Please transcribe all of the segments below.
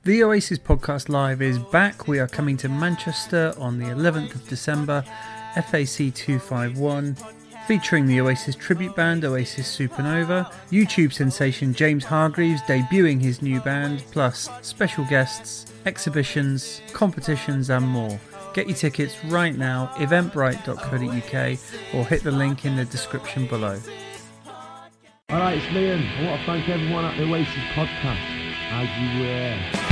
The Oasis Podcast Live is back. We are coming to Manchester on the 11th of December, FAC 251, featuring the Oasis tribute band Oasis Supernova, YouTube sensation James Hargreaves debuting his new band, plus special guests, exhibitions, competitions and more. Get your tickets right now, eventbrite.co.uk, or hit the link in the description below. Alright, it's Liam. I want to thank everyone at the Oasis Podcast. As you were.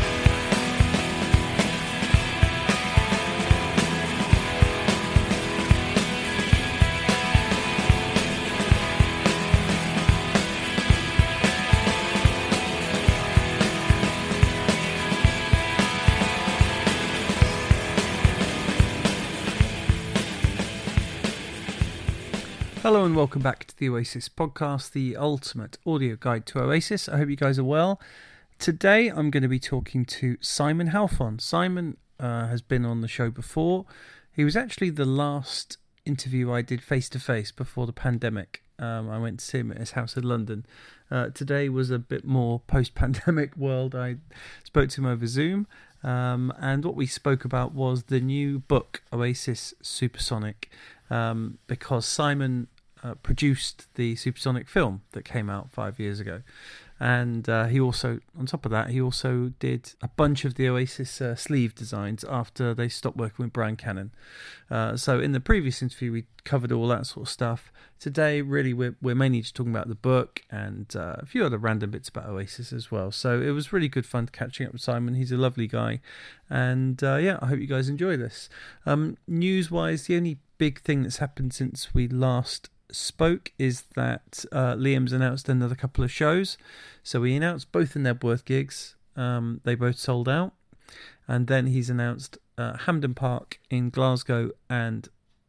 Hello and welcome back to the Oasis Podcast, the ultimate audio guide to Oasis. I hope you guys are well. Today I'm going to be talking to Simon Halfon. Simon has been on the show before. He was actually the last interview I did face-to-face before the pandemic. I went to see him at his house in London. Today was a bit more post-pandemic world. I spoke to him over Zoom. And what we spoke about was the new book, Oasis Supersonic, because Simon produced the Supersonic film that came out 5 years ago. And he also, on top of that, he also did a bunch of the Oasis sleeve designs after they stopped working with Brian Cannon. So in the previous interview, we covered all that sort of stuff. Today, really, we're mainly just talking about the book and a few other random bits about Oasis as well. So it was really good fun catching up with Simon. He's a lovely guy. And I hope you guys enjoy this. News-wise, the only big thing that's happened since we last spoke is that Liam's announced another couple of shows. So he announced both the Knebworth gigs. They both sold out. And then he's announced Hampden Park in Glasgow and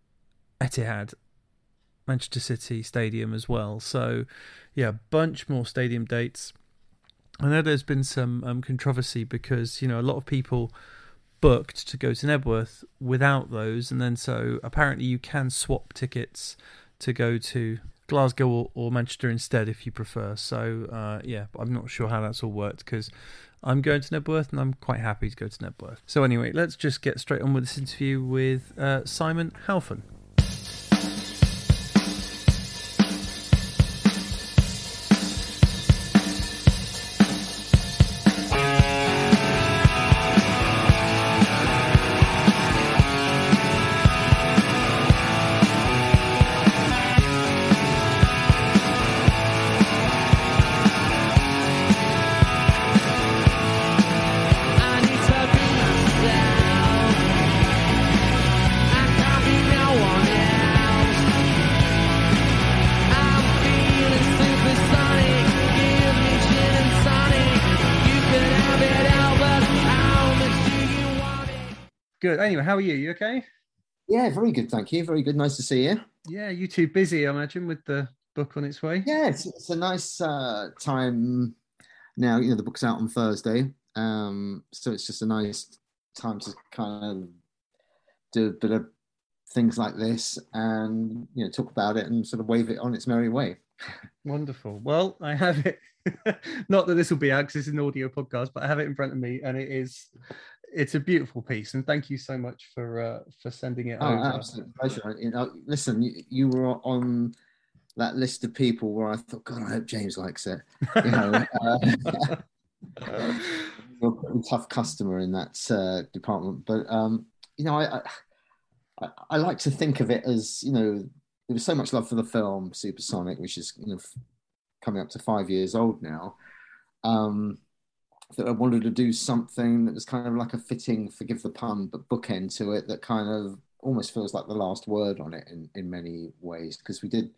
Etihad, Manchester City Stadium as well. So yeah, a bunch more stadium dates. I know there's been some controversy because, a lot of people booked to go to Knebworth without those, and then so apparently you can swap tickets to go to Glasgow or Manchester instead if you prefer. So I'm not sure how that's all worked because I'm going to Knebworth and I'm quite happy to go to Knebworth. So anyway, let's just get straight on with this interview with Simon Halfon. Good. Anyway, how are you? You okay? Yeah, very good, thank you. Very good. Nice to see you. Yeah, you too busy, I imagine, with the book on its way. Yeah, it's a nice time now. The book's out on Thursday, so it's just a nice time to kind of do a bit of things like this and talk about it and sort of wave it on its merry way. Wonderful. Well, I have it. Not that this will be out because it's an audio podcast, but I have it in front of me, and it's a beautiful piece, and thank you so much for sending it over. Absolute pleasure. Listen, you were on that list of people where I thought, God, I hope James likes it. You're a pretty tough customer in that department, but I like to think of it as there was so much love for the film Supersonic, which is coming up to 5 years old now. That I wanted to do something that was kind of like a fitting, forgive the pun, but bookend to it that kind of almost feels like the last word on it in many ways. Because we did,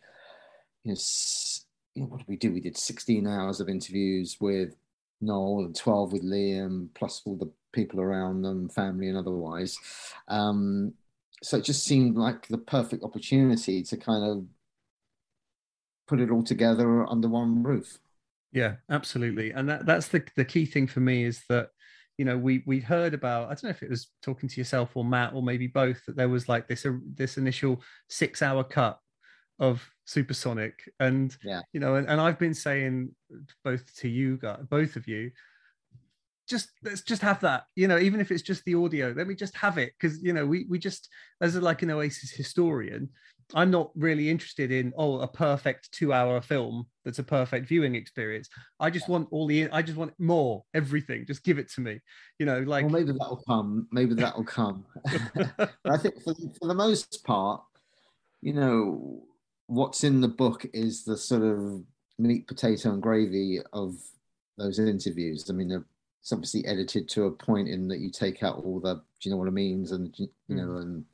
what did we do? We did 16 hours of interviews with Noel and 12 with Liam, plus all the people around them, family and otherwise. So it just seemed like the perfect opportunity to kind of put it all together under one roof. Yeah, absolutely. And that's the key thing for me is that, we heard about, I don't know if it was talking to yourself or Matt or maybe both, that there was like this initial 6-hour cut of Supersonic. And, and I've been saying both to you guys, both of you, let's just have that, you know, even if it's just the audio, let me just have it. Because, you know, we just, as like an Oasis historian, I'm not really interested in, a perfect 2 hour film that's a perfect viewing experience. I just want I just want more, everything. Just give it to me, you know, like. Well, maybe that'll come. Maybe that'll come. But I think for the most part, you know, what's in the book is the sort of meat, potato, and gravy of those interviews. I mean, it's obviously edited to a point in that you take out all the, do you know what it means? And, you know, and,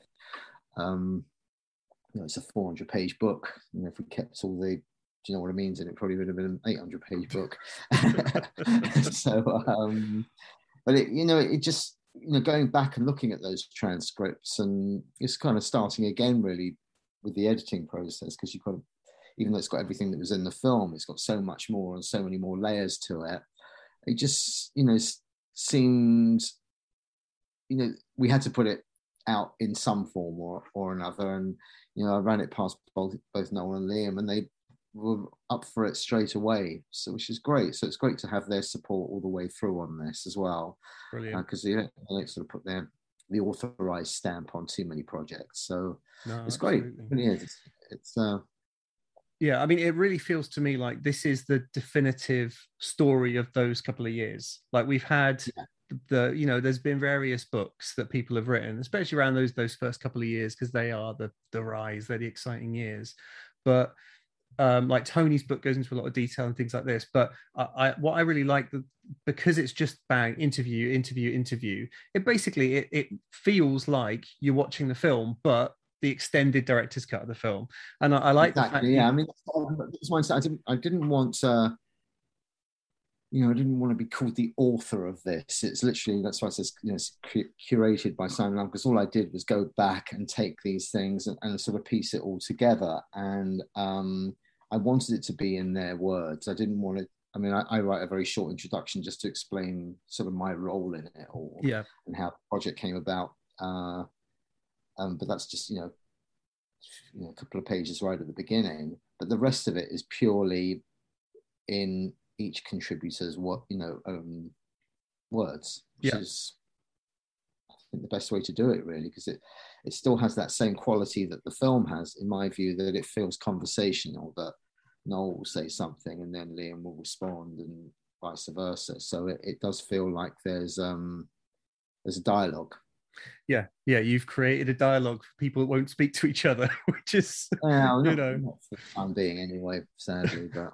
you know, it's a 400-page book. You know, if we kept all the, do you know what it means? And it probably would have been an 800-page book. So, but it, you know, it just, you know, going back and looking at those transcripts, and it's kind of starting again, really, with the editing process, because you've got, even though it's got everything that was in the film, it's got so much more and so many more layers to it. It just, you know, seems, you know, we had to put it out in some form or another. And, you know, I ran it past both Noel and Liam, and they were up for it straight away. So, which is great. So it's great to have their support all the way through on this as well. Brilliant. Because they don't sort of put the authorized stamp on too many projects. So it's absolutely great. It really is. It's yeah, I mean, it really feels to me like this is the definitive story of those couple of years. Like we've had the, you know, there's been various books that people have written, especially around those first couple of years, because they are the rise, they're the exciting years. But like Tony's book goes into a lot of detail and things like this. But what I really like, because it's just bang, interview. It basically it feels like you're watching the film, but the extended director's cut of the film. And I like exactly, the fact. I mean, that's why I didn't want you know, I didn't want to be called the author of this. It's literally, that's why it says, you know, it's curated by Simon Lamb, because all I did was go back and take these things and sort of piece it all together. And I wanted it to be in their words. I didn't want it. I mean, I write a very short introduction just to explain sort of my role in it all, and how the project came about. But that's just, you know, a couple of pages right at the beginning. But the rest of it is purely in each contributor's words, which is, I think, the best way to do it, really, because it still has that same quality that the film has, in my view, that it feels conversational, that Noel will say something and then Liam will respond and vice versa. So it does feel like there's a dialogue. Yeah, you've created a dialogue for people that won't speak to each other, which is, not for the time being anyway, sadly, but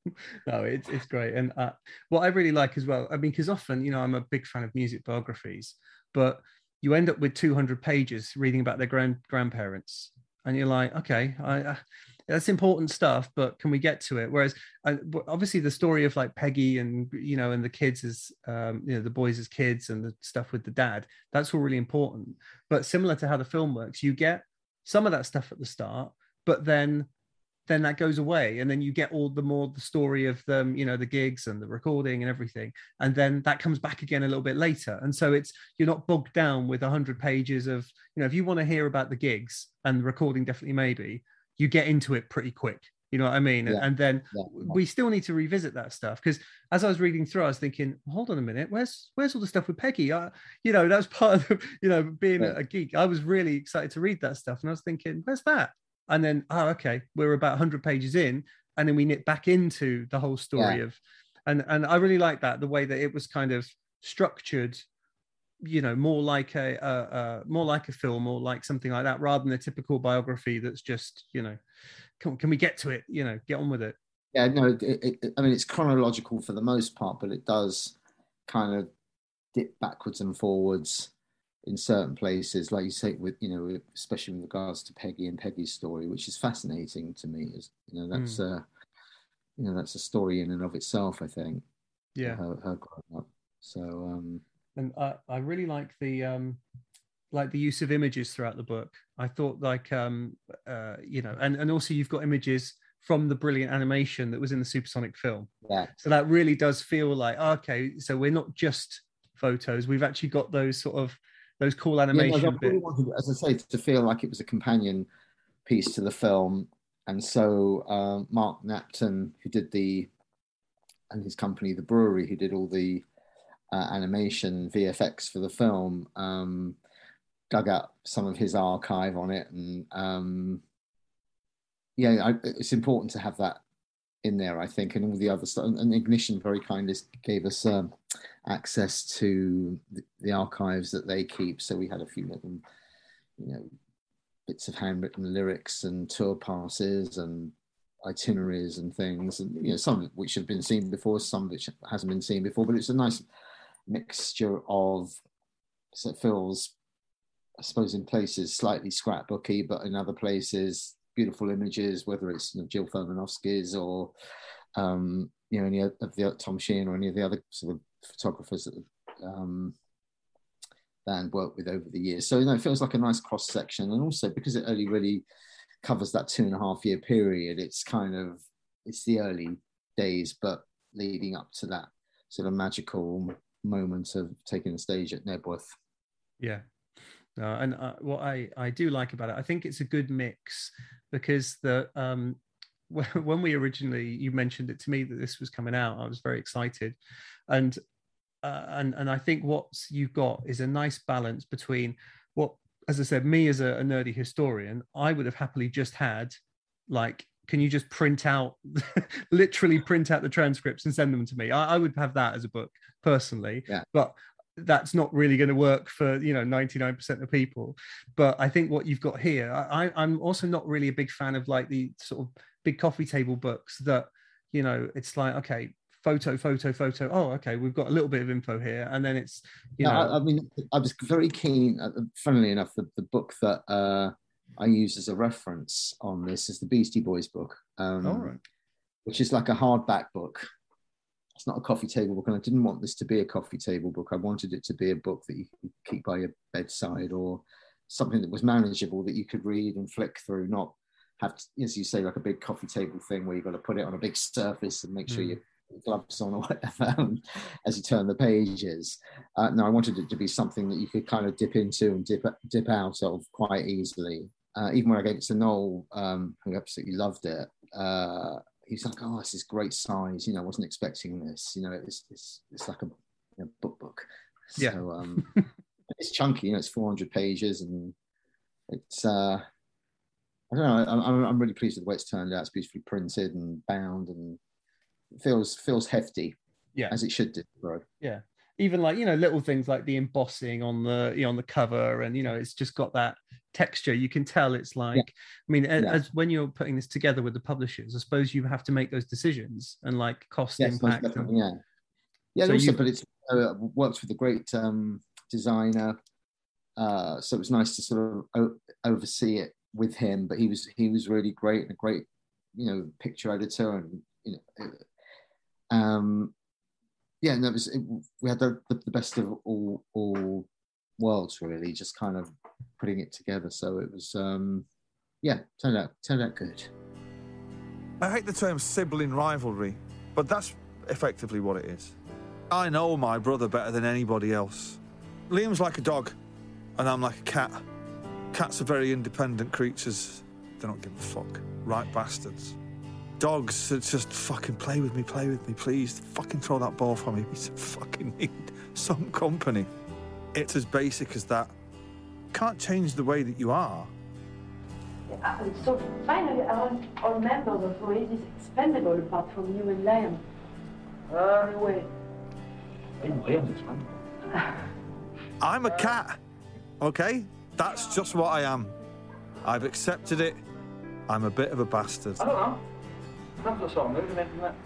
no, it's great. And what I really like as well, I mean, because often, you know, I'm a big fan of music biographies, but you end up with 200 pages reading about their grandparents, and you're like, okay, that's important stuff, but can we get to it? Whereas obviously the story of like Peggy and, you know, and the kids as, you know, the boys as kids and the stuff with the dad, that's all really important. But similar to how the film works, you get some of that stuff at the start, but then that goes away, and then you get the story of them, you know, the gigs and the recording and everything, and then that comes back again a little bit later. And so you're not bogged down with 100 pages of, you know, if you want to hear about the gigs and the recording, definitely maybe you get into it pretty quick, you know what I mean? And then we still need to revisit that stuff, because as I was reading through, I was thinking, hold on a minute, where's all the stuff with Peggy? You know, that's part of, you know, being a geek. I was really excited to read that stuff, and I was thinking, where's that? And then, okay, we're about 100 pages in, and then we nip back into the whole story of, and I really like that, the way that it was kind of structured, you know, more like a film, or like something like that, rather than a typical biography that's just, you know, can we get to it? You know, get on with it. Yeah, no, I mean, it's chronological for the most part, but it does kind of dip backwards and forwards in certain places, like you say, with, you know, especially with regards to Peggy and Peggy's story, which is fascinating to me. Is, you know, that's you know, that's a story in and of itself, I think. Yeah, her growing up. So and I really like the use of images throughout the book. I thought, like, you know, and also you've got images from the brilliant animation that was in the Supersonic film. Yeah. So that really does feel like, okay, so we're not just photos, we've actually got those sort of, those cool animation bits. Really wanted, as I say, to feel like it was a companion piece to the film. And so Mark Napton, who did and his company, The Brewery, who did all the animation VFX for the film, dug up some of his archive on it, and it's important to have that in there, I think, and all the other stuff. And Ignition very kindly gave us access to the archives that they keep. So we had a few little, bits of handwritten lyrics and tour passes and itineraries and things, and some of it which have been seen before, some of which hasn't been seen before. But it's a nice mixture of, so it feels, I suppose, in places slightly scrapbooky, but in other places beautiful images, whether it's Jill Furmanovsky's or any of the Tom Sheehan or any of the other sort of photographers that Dan worked with over the years. So it feels like a nice cross section, and also because it only really covers that 2.5 year period, it's the early days, but leading up to that sort of magical moment of taking the stage at Knebworth. Yeah. And what I do like about it, I think it's a good mix, because when you mentioned it to me that this was coming out, I was very excited, and I think what you've got is a nice balance between what, as I said, me as a nerdy historian, I would have happily just had, like, can you just literally print out the transcripts and send them to me? I would have that as a book personally, but that's not really going to work for 99% of people. But I think what you've got here, I'm also not really a big fan of like the sort of big coffee table books that it's like, okay, photo. Oh, okay, we've got a little bit of info here, and then it's I mean, I was very keen. Funnily enough, the book that I use as a reference on this is the Beastie Boys book, which is like a hardback book. It's not a coffee table book, and I didn't want this to be a coffee table book. I wanted it to be a book that you could keep by your bedside, or something that was manageable, that you could read and flick through, not have to, as you say, like a big coffee table thing where you've got to put it on a big surface and make sure your gloves on or whatever as you turn the pages. No, I wanted it to be something that you could kind of dip into and dip out of quite easily. Even when I gave it to Noel, who absolutely loved it, he's like, "Oh, this is great size. I wasn't expecting this. It's like a book." Yeah. So it's chunky. It's 400 pages, and it's I don't know. I'm really pleased with the way it's turned out. It's beautifully printed and bound, and it feels hefty. Yeah, as it should do, bro. Yeah. Even like little things like the embossing on the cover, and it's just got that texture. You can tell it's like, I mean, as when you're putting this together with the publishers, I suppose you have to make those decisions and like cost impact. So also, but it's worked with a great designer, so it was nice to sort of oversee it with him. But he was really great, and a great picture editor, and we had the best of all worlds, really, just kind of putting it together. So it was, turned out good. I hate the term sibling rivalry, but that's effectively what it is. I know my brother better than anybody else. Liam's like a dog, and I'm like a cat. Cats are very independent creatures. They don't give a fuck. Right bastards. Dogs that just fucking play with me, please. Fucking throw that ball for me. We fucking need some company. It's as basic as that. Can't change the way that you are. So finally, all members of Oasis expendable apart from you and Liam. Anyway. I'm a cat, okay? That's just what I am. I've accepted it. I'm a bit of a bastard. I don't know. That's the sort of moving into that.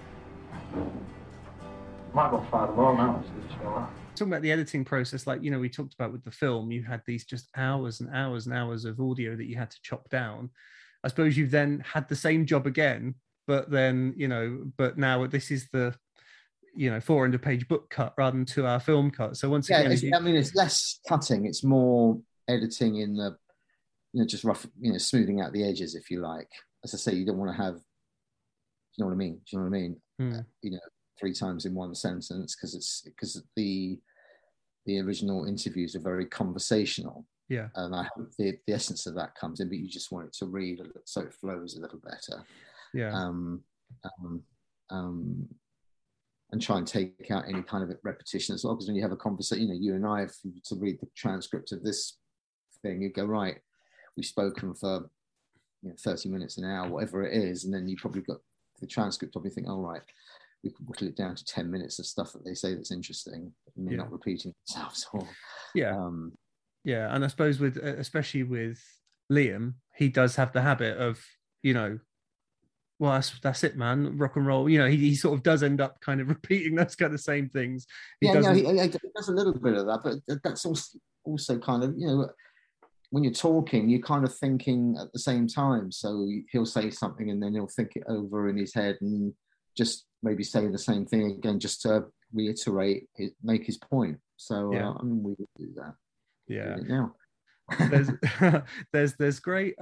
Might go far more now. Talking about the editing process, like we talked about with the film, you had these just hours and hours and hours of audio that you had to chop down. I suppose you've then had the same job again, but then but now this is the 400-page book cut rather than 2-hour film cut. So once again, it's less cutting, it's more editing in the just rough, smoothing out the edges, if you like. As I say, you don't want to have, you know what I mean? 3 times in one sentence, because the original interviews are very conversational. Yeah. And I hope the essence of that comes in, but you just want it to read so it flows a little better. Yeah. and try and take out any kind of repetition as well. Because when you have a conversation, you and I, if you were to read the transcript of this thing, you go, right, we've spoken for 30 minutes, an hour, whatever it is, and then you probably got the transcript, probably think, oh, right, we could whittle it down to 10 minutes of stuff that they say that's interesting, and they're not repeating themselves. And I suppose especially with Liam, he does have the habit of, well, that's it, man, rock and roll. He sort of does end up kind of repeating those kind of same things. He does a little bit of that, but that's also kind of, when you're talking, you're kind of thinking at the same time. So he'll say something and then he'll think it over in his head and just maybe say the same thing again, just to reiterate, make his point. So we would do that. Yeah. Now. there's great.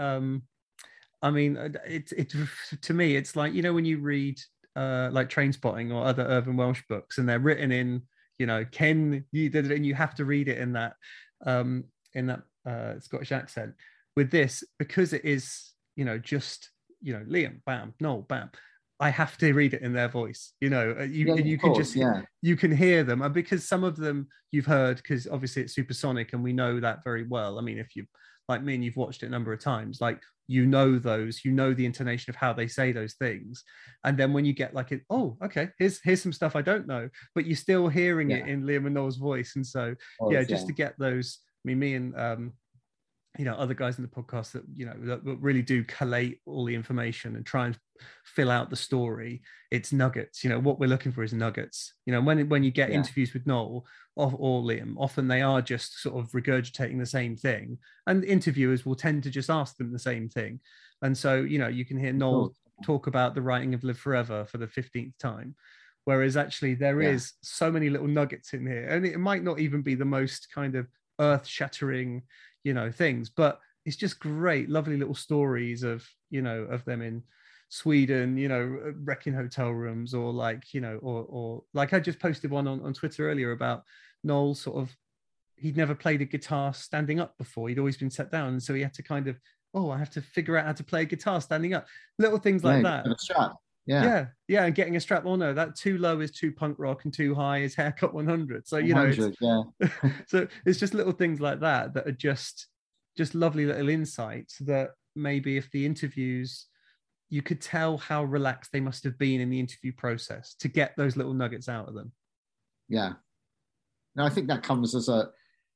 It to me, it's like, when you read like Trainspotting or other Irvine Welsh books, and they're written in, Ken, you did it, and you have to read it in that Scottish accent. With this, because it is, just Liam, bam, Noel, bam, I have to read it in their voice. You can hear them, and because some of them you've heard, because obviously it's supersonic, and we know that very well. I mean, if you like me and you've watched it a number of times, like the intonation of how they say those things, and then when you get like it, oh, okay, here's some stuff I don't know, but you're still hearing it in Liam and Noel's voice, and so just to get those. I mean, me and other guys in the podcast that really do collate all the information and try and fill out the story. It's nuggets. What we're looking for is nuggets. When you get interviews with Noel or Liam, often they are just sort of regurgitating the same thing, and interviewers will tend to just ask them the same thing. And so you can hear Noel talk about the writing of Live Forever for the 15th time, whereas actually there is so many little nuggets in here, and it might not even be the most kind of earth-shattering things, but it's just great, lovely little stories of them in Sweden, wrecking hotel rooms, or like or like I just posted one on Twitter earlier about Noel. Sort of, he'd never played a guitar standing up before. He'd always been sat down, and so he had to kind of, I have to figure out how to play a guitar standing up. Little things like that. And getting a strap. Oh no, that too low is too punk rock, and too high is Haircut 100. So so it's just little things like that are just lovely little insights that maybe if the interviews, you could tell how relaxed they must have been in the interview process to get those little nuggets out of them. Yeah. Now I think that comes as a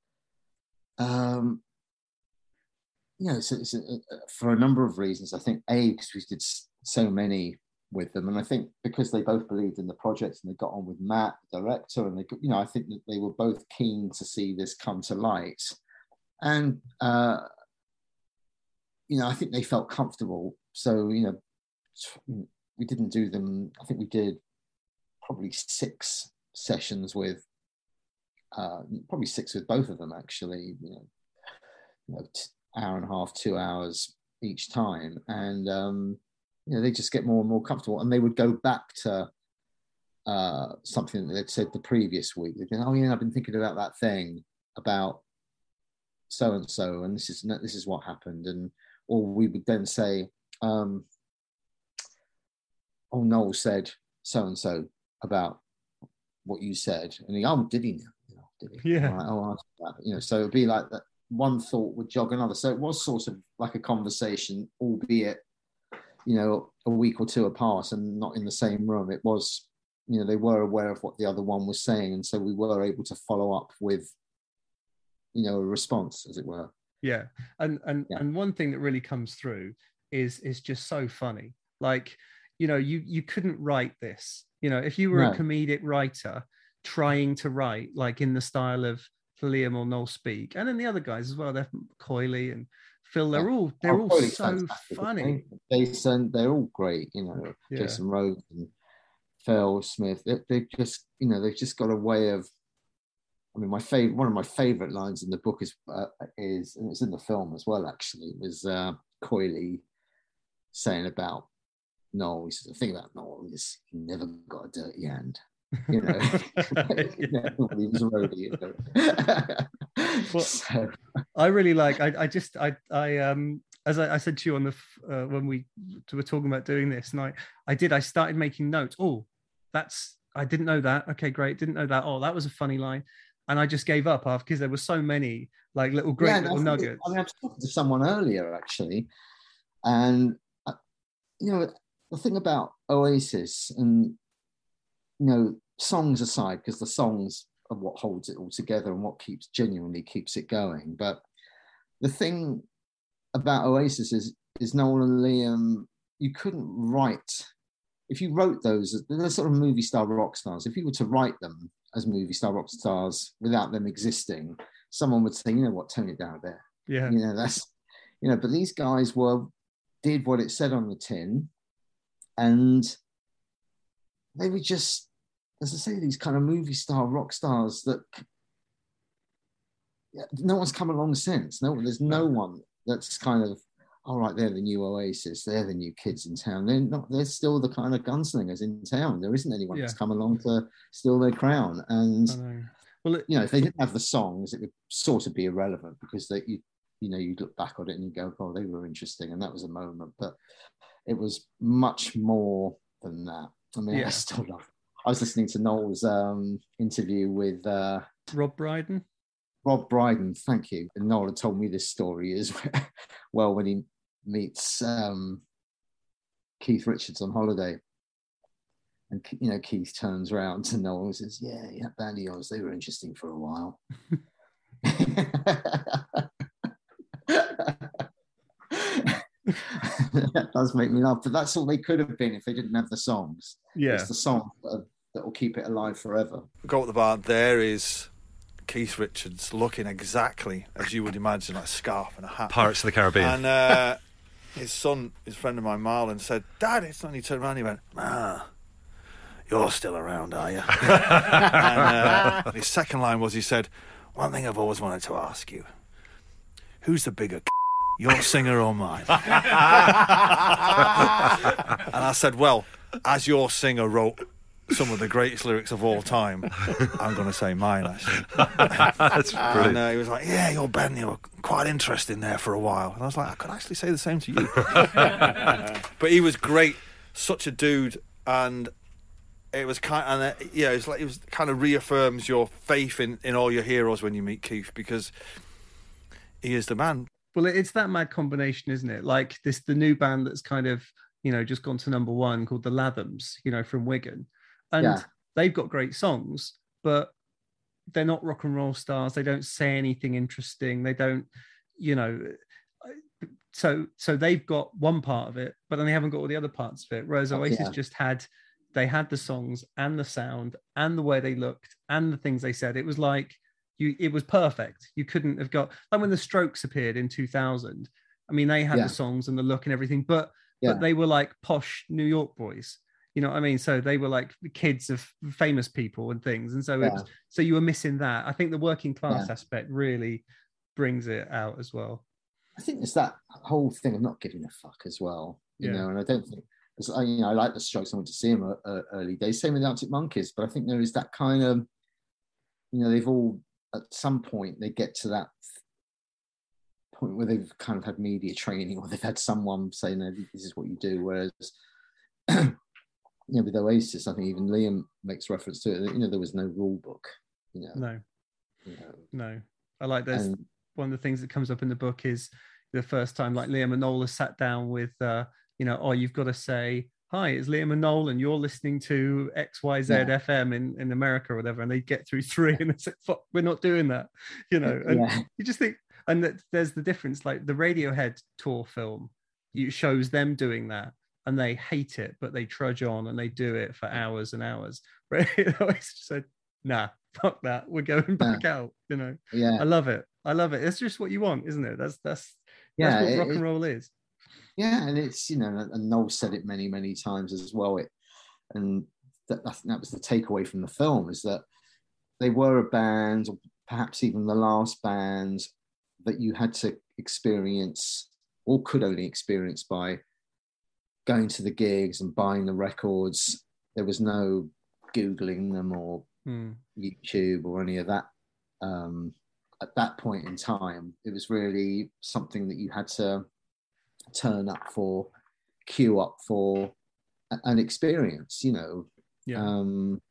it's for a number of reasons. I think because we did so many with them, and I think because they both believed in the project and they got on with Matt, the director, and they, I think that they were both keen to see this come to light, and I think they felt comfortable. So we didn't do them. I think we did probably 6 sessions with, probably 6 with both of them actually. Hour and a half, 2 hours each time, and they just get more and more comfortable, and they would go back to something that they'd said the previous week. They'd go, I've been thinking about that thing about so and so, and this is what happened, or we would then say, Noel said so and so about what you said, and he, did he? Did he? Yeah. Like, so it'd be like that. One thought would jog another. So it was sort of like a conversation, albeit a week or 2 apart and not in the same room. It was, they were aware of what the other one was saying, and so we were able to follow up with, a response, as it were. Yeah, and one thing that really comes through is just so funny. Like, you couldn't write this. If you were a comedic writer trying to write like in the style of Liam or Noel speak, and then the other guys as well, they're Coyley and Phil, they're all so funny. Jason, they're all great, Jason Rhodes and Phil Smith. They just, they've just got a way of. I mean, one of my favorite lines in the book is, and it's in the film as well. Actually, was Coyley saying about Noel. He says, "The thing about Noel is he never got a dirty hand." He was a roadie. Well, so. I really like. I as I said to you on the when we were talking about doing this, and I started making notes. Oh, that's I didn't know that. Okay, great. Didn't know that. Oh, that was a funny line. And I just gave up after because there were so many like little great little nuggets. I was talking to someone earlier actually, and the thing about Oasis, and songs aside, because the songs are what holds it all together and what genuinely keeps it going. But the thing about Oasis is Noel and Liam, you couldn't write. If you wrote those, they're sort of movie star rock stars. If you were to write them as movie star rock stars without them existing, someone would say, you know what, tone it down a bit. Yeah. But these guys did what it said on the tin, and they were just, as I say, these kind of movie star rock stars that no one's come along since. There's no one that's kind of, all right, they're the new Oasis, they're the new kids in town. They're still the kind of gunslingers in town. There isn't anyone that's come along to steal their crown. And well, if they didn't have the songs, it would sort of be irrelevant, because you look back on it and you go, oh, they were interesting, and that was a moment. But it was much more than that. I mean, I still love. I was listening to Noel's interview with Rob Brydon. Rob Brydon, thank you. And Noel had told me this story as well when he meets Keith Richards on holiday. And, Keith turns around to Noel and says, yeah, band of yours, they were interesting for a while. That does make me laugh, but that's all they could have been if they didn't have the songs. Yeah. It's the songs that will keep it alive forever. Go up the bar, there is Keith Richards looking exactly as you would imagine, like a scarf and a hat. Pirates of the Caribbean. And his friend of mine, Marlon, said, Dad, it's not. He turned around and he went, you're still around, are you? And his second line was, he said, one thing I've always wanted to ask you, who's the bigger your singer or mine? And I said, well, as your singer wrote some of the greatest lyrics of all time, I'm going to say mine, actually. That's brilliant. And he was like, yeah, your band, you were quite interesting there for a while. And I was like, I could actually say the same to you. But he was great, such a dude, and it was kind of, it was kind of reaffirms your faith in all your heroes when you meet Keith, because he is the man. Well, it's that mad combination, isn't it? Like the new band that's kind of, just gone to number one, called the Lathams, from Wigan. And they've got great songs, but they're not rock and roll stars. They don't say anything interesting. They don't, so they've got one part of it, but then they haven't got all the other parts of it. Whereas Oasis just had the songs and the sound and the way they looked and the things they said. It was like, it was perfect. You couldn't have got, like when the Strokes appeared in 2000. I mean, they had the songs and the look and everything, but they were like posh New York boys. You know what I mean? So they were like the kids of famous people and things. And so so you were missing that. I think the working class aspect really brings it out as well. I think it's that whole thing of not giving a fuck as well, you know, and I don't think, I like the Strokes. I went to see them early days. Same with the Arctic Monkeys, but I think there is that kind of, they've all, at some point, they get to that point where they've kind of had media training, or they've had someone say, no, this is what you do. Whereas, with Oasis, I think even Liam makes reference to it. There was no rule book. No. I like this. And one of the things that comes up in the book is the first time, like Liam and Noel has sat down with, you've got to say, hi, it's Liam and Noel, and you're listening to XYZ FM in America or whatever, and they get through three and they say, fuck, we're not doing that, and you just think, and that there's the difference, like the Radiohead tour film, it shows them doing that, and they hate it, but they trudge on and they do it for hours and hours. Right? I said, nah, fuck that, we're going back out, I love it. It's just what you want, isn't it? That's what rock and roll is. Yeah, and it's, and Noel said it many, many times as well. And that was the takeaway from the film, is that they were a band, or perhaps even the last band, that you had to experience, or could only experience, by going to the gigs and buying the records. There was no Googling them or YouTube or any of that. At that point in time, it was really something that you had to turn up for, queue up for, and experience,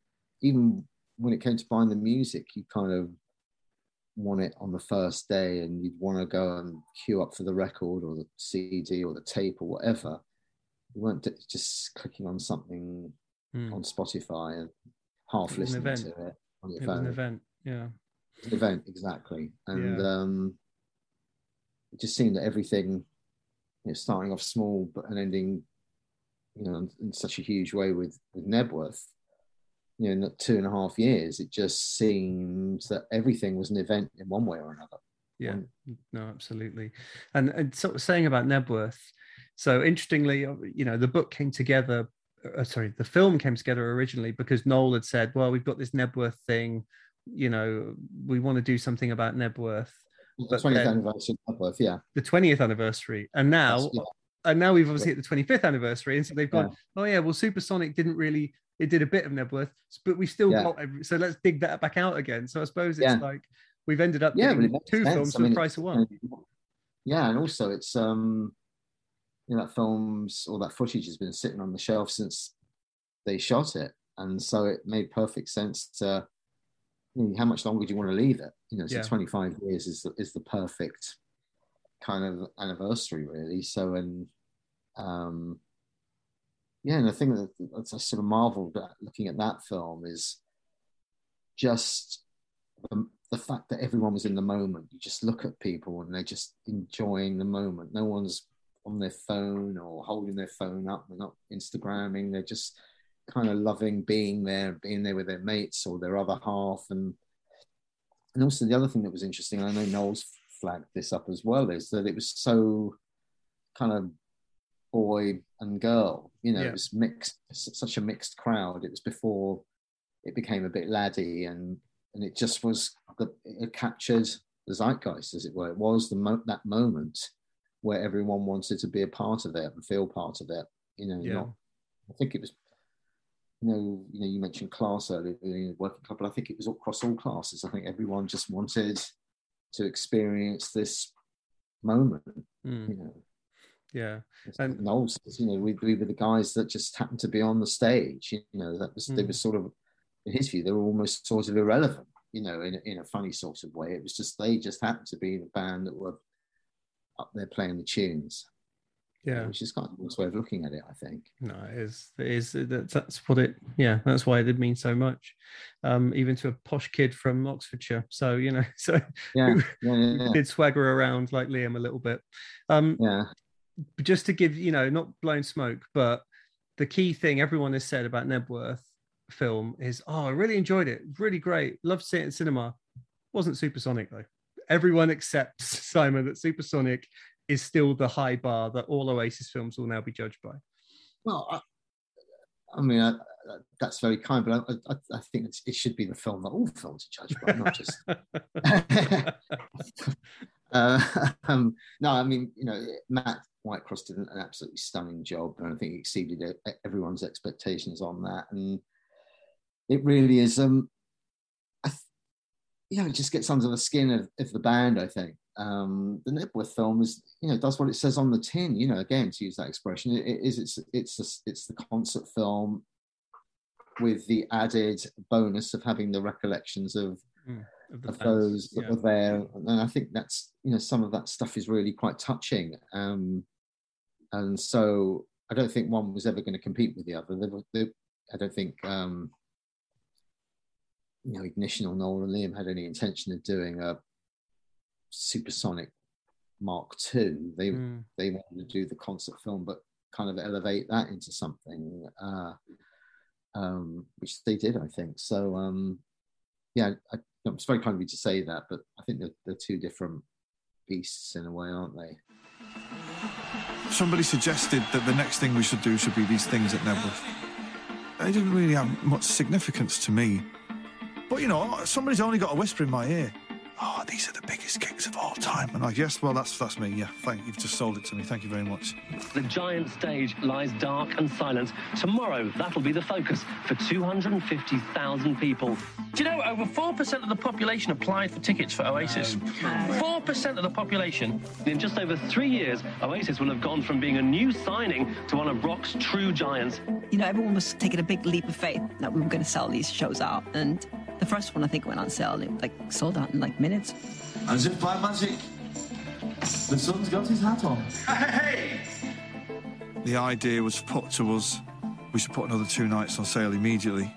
even when it came to buying the music, you kind of want it on the first day, and you'd want to go and queue up for the record or the CD or the tape or whatever. You weren't just clicking on something on Spotify and half listening to it on your phone. It was an event, yeah. An event, exactly. And it just seemed that everything, starting off small and ending, in such a huge way with Nebworth, in the 2.5 years, it just seems that everything was an event in one way or another. Yeah, no, absolutely. And sort of saying about Nebworth, so interestingly, the book came together, the film came together originally because Noel had said, well, we've got this Nebworth thing, we want to do something about Nebworth. The 20th anniversary of Nebworth, yeah. The 20th anniversary. And now, we've obviously hit the 25th anniversary. And so they've gone, oh yeah, well, Supersonic it did a bit of Nebworth, but we still got so let's dig that back out again. So I suppose it's like we've ended up getting two films for the price of one. Yeah, and also it's that films or that footage has been sitting on the shelf since they shot it, and so it made perfect sense to how much longer do you want to leave it? So 25 years is the perfect kind of anniversary, really. So and and the thing that I sort of marveled at looking at that film is just the fact that everyone was in the moment. You just look at people and they're just enjoying the moment. No one's on their phone or holding their phone up. They're not Instagramming. They're just kind of loving being there with their mates or their other half. And also the other thing that was interesting, I know Noel's flagged this up as well, is that it was so kind of boy and girl, it was mixed, such a mixed crowd. It was before it became a bit laddie, and it just was, it captured the zeitgeist, as it were. It was that moment where everyone wanted to be a part of it and feel part of it. I think it was, you mentioned class earlier, working couple. I think it was across all classes. I think everyone just wanted to experience this moment. Yeah, and Noel says, we were the guys that just happened to be on the stage. They were sort of, in his view, they were almost sort of irrelevant. In a funny sort of way. It was just they just happened to be the band that were up there playing the tunes. Yeah, which is kind of a nice way of looking at it, I think. No, it is. That's what it. Yeah, that's why it did mean so much, even to a posh kid from Oxfordshire. So did swagger around like Liam a little bit. Just to give not blowing smoke, but the key thing everyone has said about Nebworth film is, I really enjoyed it, really great, loved to see it in cinema. Wasn't Supersonic though. Everyone accepts, Simon, that Supersonic is still the high bar that all Oasis films will now be judged by. Well, that's very kind, but I think it should be the film that all films are judged by, not just. Matt Whitecross did an absolutely stunning job, and I think he exceeded everyone's expectations on that. And it really is, it just gets under the skin of the band, I think. The Nebworth film is, does what it says on the tin. Again, to use that expression, it's the concert film with the added bonus of having the recollections of those that were there, and I think that's some of that stuff is really quite touching. And so I don't think one was ever going to compete with the other. I don't think Ignition or Noel and Liam had any intention of doing a Supersonic Mark II. They wanted to do the concert film, but kind of elevate that into something, which they did, I think. So it's very kind of you to say that, but I think they're two different beasts in a way, aren't they? Somebody suggested that the next thing we should do should be these things at Nebworth. They didn't really have much significance to me. But, somebody's only got a whisper in my ear. oh, these are the biggest gigs of all time. And like, yes, well, that's me. Yeah, you've just sold it to me. Thank you very much. The giant stage lies dark and silent. Tomorrow, that'll be the focus for 250,000 people. Do you know, over 4% of the population applied for tickets for Oasis? 4% of the population. In just over 3 years, Oasis will have gone from being a new signing to one of rock's true giants. You know, everyone was taking a big leap of faith that we were going to sell these shows out. And the first one, I think, went on sale. It sold out in minutes. As if by magic, the sun's got his hat on. Hey! The idea was put to us, we should put another 2 nights on sale immediately.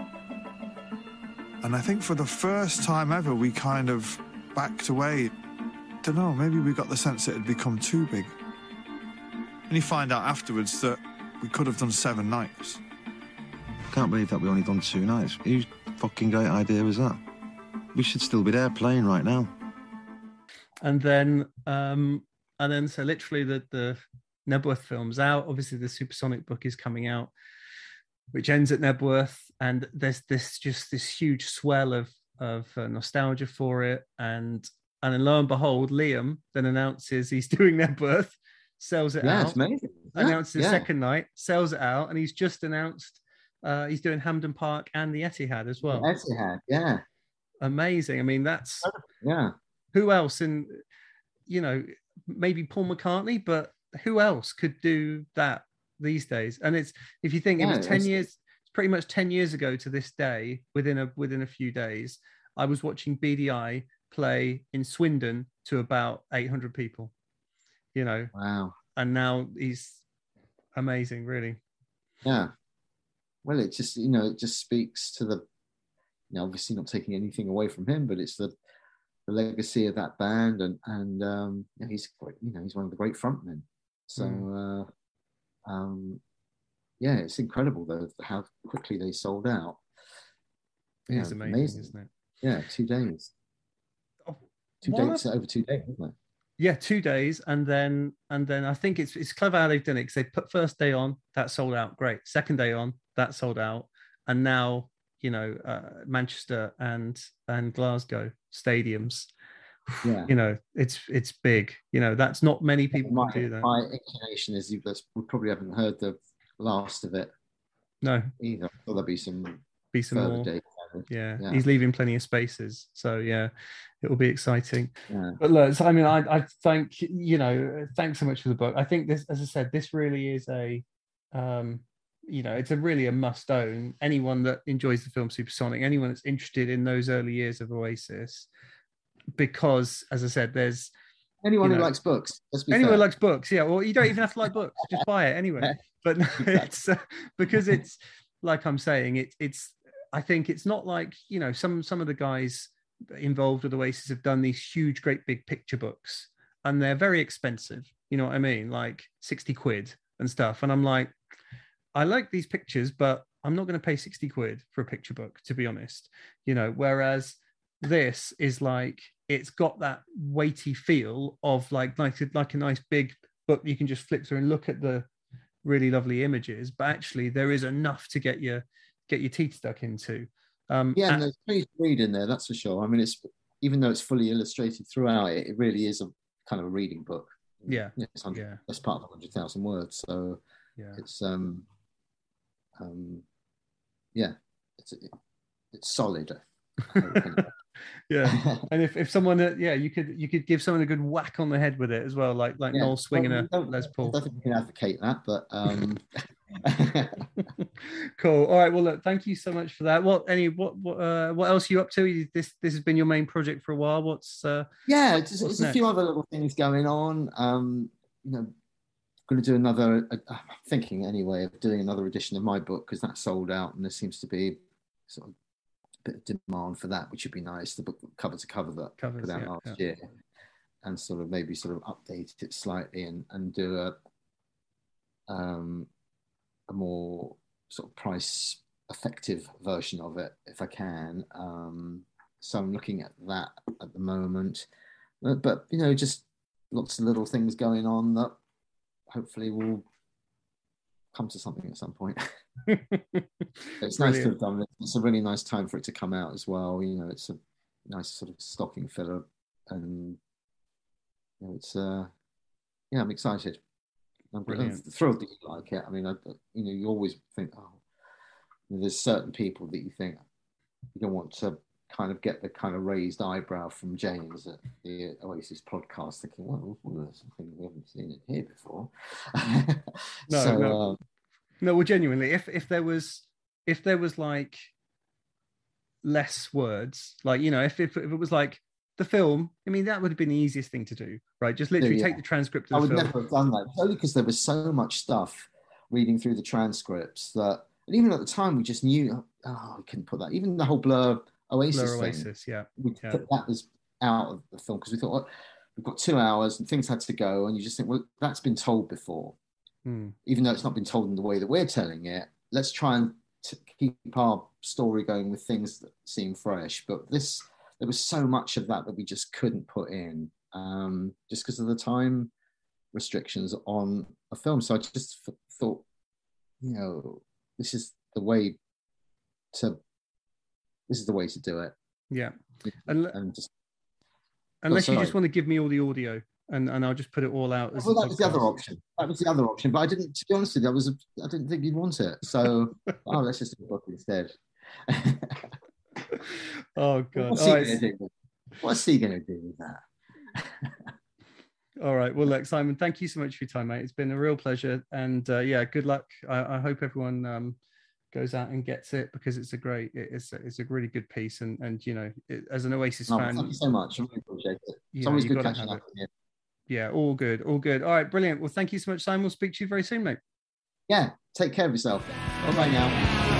And I think for the first time ever, we kind of backed away. Don't know, maybe we got the sense that it had become too big. And you find out afterwards that we could have done 7 nights. Can't believe that we only done 2 nights. Whose fucking great idea was that? We should still be there playing right now. And then so literally the Nebworth film's out. Obviously, the Supersonic book is coming out, which ends at Nebworth, and there's this huge swell of nostalgia for it, and then lo and behold, Liam then announces he's doing Nebworth, sells it out. It's amazing. Announces the second night, sells it out, and he's just announced he's doing Hampden Park and the Etihad as well. Etihad, yeah. Amazing. I mean, that's yeah. Who else? And maybe Paul McCartney, but who else could do that these days? And it's, if you think, it was 10 years, it's pretty much 10 years ago to this day, within a few days, I was watching BDI play in Swindon to about 800 people. Wow. And now he's amazing, really. Yeah. Well, it just speaks to the, obviously not taking anything away from him, but it's the legacy of that band, and he's great, he's one of the great frontmen. So it's incredible though how quickly they sold out. It's amazing, isn't it? Yeah, 2 days. Over 2 days, isn't it? Yeah, 2 days, and then I think it's clever how they've done it, because they put first day on, that sold out, great. Second day on, that sold out, and now Manchester and Glasgow stadiums. Yeah, it's big. That's not many people can do that. My inclination is we probably haven't heard the last of it. No, either. Well, there'll be some more. Days. Yeah, he's leaving plenty of spaces, so yeah, it will be exciting. Yeah. But look, I mean, I thank thanks so much for the book. I think this, as I said, this really is a it's really a must own. Anyone that enjoys the film Supersonic, anyone that's interested in those early years of Oasis, because, as I said, there's anyone who likes books. Anyone who likes books, yeah. Well, you don't even have to like books; just buy it anyway. But it's because it's like I'm saying, it's. I think it's not like some of the guys involved with Oasis have done these huge, great big picture books, and they're very expensive. You know what I mean? Like 60 quid and stuff. And I'm like, I like these pictures, but I'm not going to pay 60 quid for a picture book, to be honest. Whereas this is like, it's got that weighty feel of like a nice big book you can just flip through and look at the really lovely images, but actually there is enough to get your teeth stuck into. And there's plenty to read in there, that's for sure. I mean, it's, even though it's fully illustrated throughout, it really is a kind of a reading book. Yeah, it's that's part of 100,000 words. So it's it's solid. Yeah, and if someone, you could give someone a good whack on the head with it as well, like Noel swinging a Les Paul. I don't think we can advocate that, but cool. All right. Well, look, thank you so much for that. What else are you up to? This has been your main project for a while. What's it's a few other little things going on. Going to do another. I'm thinking anyway of doing another edition of my book, because that's sold out, and there seems to be sort of a bit of demand for that, which would be nice. The book cover to cover that I put out last year, and sort of update it slightly and do a more sort of price effective version of it if I can. So I'm looking at that at the moment, but just lots of little things going on that hopefully will come to something at some point. It's nice to have done it. It's a really nice time for it to come out as well. It's nice sort of stocking filler, and it's I'm excited. I'm thrilled that you like it. I mean, you always think, there's certain people that you think you don't want to kind of get the kind of raised eyebrow from James at the Oasis podcast, thinking, well, there's something we haven't seen it here before. No, well, genuinely, if there was like less words, like, if it was like the film, I mean, that would have been the easiest thing to do, right? Just literally take the transcript of the film. I would never have done that, only because there was so much stuff reading through the transcripts that, and even at the time, we just knew, we couldn't put that. Even the whole Blur Oasis thing, that was out of the film, because we thought, well, we've got 2 hours and things had to go, and you just think, well, that's been told before. Even though it's not been told in the way that we're telling it, let's try and keep our story going with things that seem fresh. But there was so much of that we just couldn't put in, just because of the time restrictions on a film. So I just thought, this is the way to do it. Yeah. Unless you just want to give me all the audio and I'll just put it all out. Well, that was the other option. But I didn't, to be honest with you, I didn't think you'd want it. So, let's just do a book instead. Oh, God. What's he going to do with that? All right. Well, look, Simon, thank you so much for your time, mate. It's been a real pleasure. And good luck. I hope everyone goes out and gets it, because it's a really good piece. And as an Oasis fan. Thank you so much. I really appreciate it. It's always good catching up with you. Yeah, all good. All right, brilliant. Well, thank you so much, Simon. We'll speak to you very soon, mate. Yeah, take care of yourself. Bye now.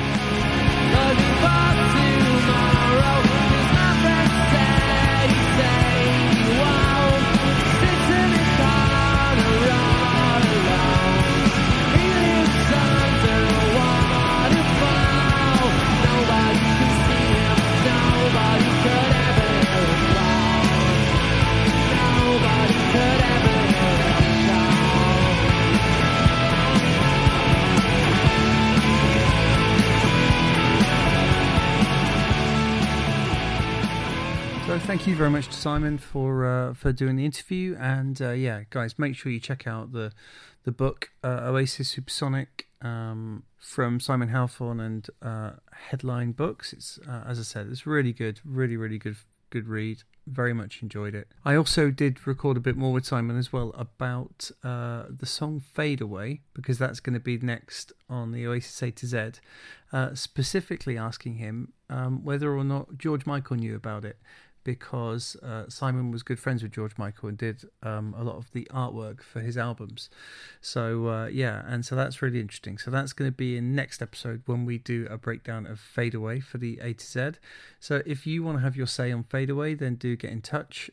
Thank you very much to Simon for doing the interview, and guys, make sure you check out the book Oasis Supersonic from Simon Halfon and Headline Books. It's as I said, it's really good, really good read. Very much enjoyed it. I also did record a bit more with Simon as well about the song Fade Away, because that's going to be next on the Oasis A to Z, specifically asking him whether or not George Michael knew about it, because Simon was good friends with George Michael and did a lot of the artwork for his albums. So and so that's really interesting. So that's going to be in next episode when we do a breakdown of Fade Away for the A to Z. So if you want to have your say on Fade Away, then do get in touch.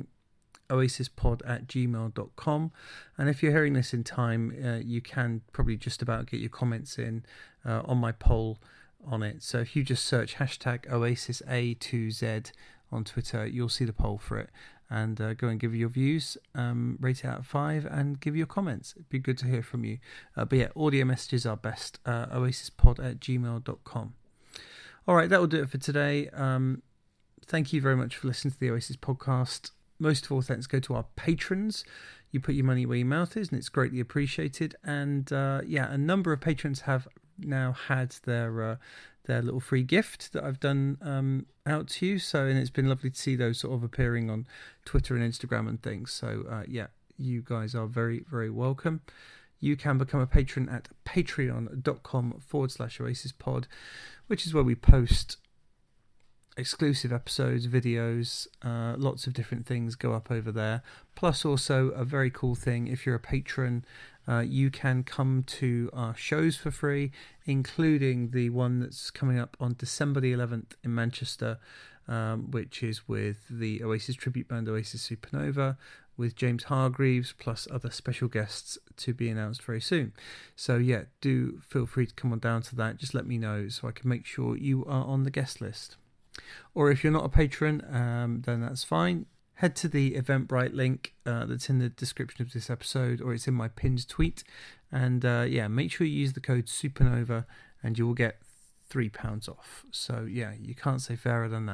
oasispod@gmail.com, and if you're hearing this in time, you can probably just about get your comments in on my poll on it. So if you just search hashtag #OasisA2Z on Twitter, you'll see the poll for it, and go and give your views, rate it out of 5, and give your comments. It'd be good to hear from you. But yeah, audio messages are best. oasispod@gmail.com. All right, that will do it for today. Thank you very much for listening to the Oasis podcast. Most of all, thanks go to our patrons. You put your money where your mouth is, and it's greatly appreciated. And a number of patrons have now had their little free gift that I've done out to you. And it's been lovely to see those sort of appearing on Twitter and Instagram and things. So you guys are very, very welcome. You can become a patron at patreon.com/OasisPod, which is where we post exclusive episodes, videos, lots of different things go up over there. Plus also a very cool thing, if you're a patron, you can come to our shows for free, including the one that's coming up on December the 11th in Manchester, which is with the Oasis tribute band Oasis Supernova, with James Hargreaves, plus other special guests to be announced very soon. So do feel free to come on down to that. Just let me know so I can make sure you are on the guest list. Or if you're not a patron, then that's fine. Head to the Eventbrite link that's in the description of this episode, or it's in my pinned tweet. And make sure you use the code Supernova and you will get £3 off. So you can't say fairer than that.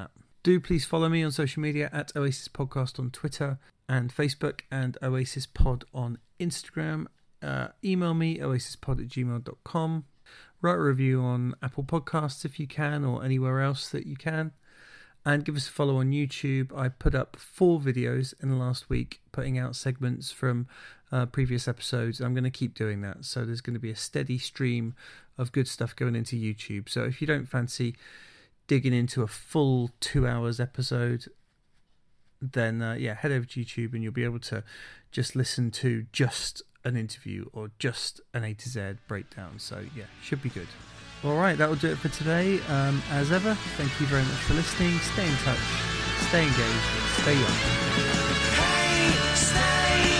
Do please follow me on social media at Oasis Podcast on Twitter and Facebook, and Oasis Pod on Instagram. Email me, oasispod@gmail.com. Write a review on Apple Podcasts if you can, or anywhere else that you can. And give us a follow on YouTube. I put up 4 videos in the last week, putting out segments from previous episodes. I'm going to keep doing that. So there's going to be a steady stream of good stuff going into YouTube. So if you don't fancy digging into a full 2 hours episode, then head over to YouTube and you'll be able to just listen to just an interview or just an A to Z breakdown. So yeah, should be good. All right, that will do it for today. As ever, thank you very much for listening. Stay in touch, stay engaged, stay young. Hey, stay